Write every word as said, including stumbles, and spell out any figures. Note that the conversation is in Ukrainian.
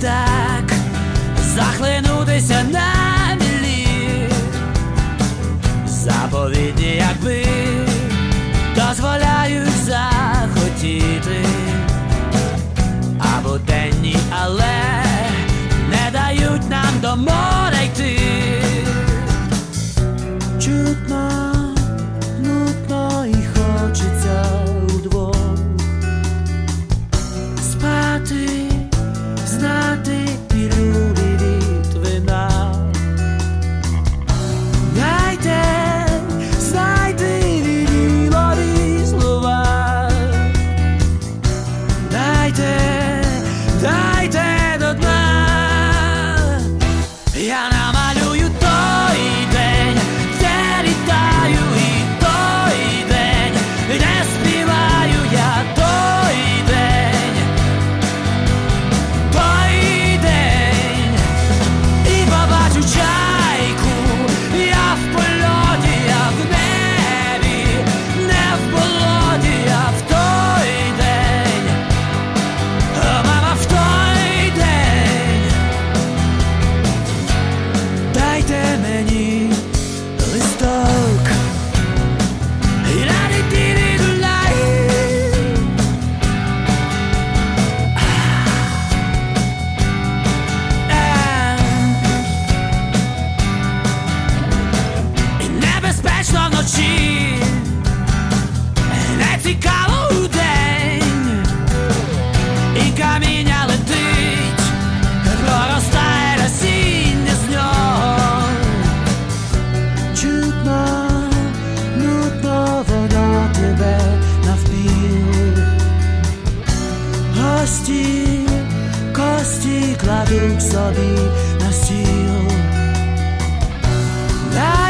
так захлинутися на мілі. Заповідні, якби дозволяють захотіти, або денні, але не дають нам до моря йти. Чутно, нудно і хочеться удвох спати, знати пілюлі від вина. Дайте, знайте вірілові слова. Дайте, дайте до дна. Я намалюю той день, де літаю, і той день, де співаю я, той день, той день. І побачу чайку, я в польоті, я в небі, не в болоті, я в той день, а мама в той день. Дайте мені листок і ла-ді-ді-ді-ду-лай. І небезпечно вночі, не цікаво удень, і каміння летить, проростає насіння з нього. Чутно, нудно, воно тебе навпіл. Гості, кості кладуть собі на стіл.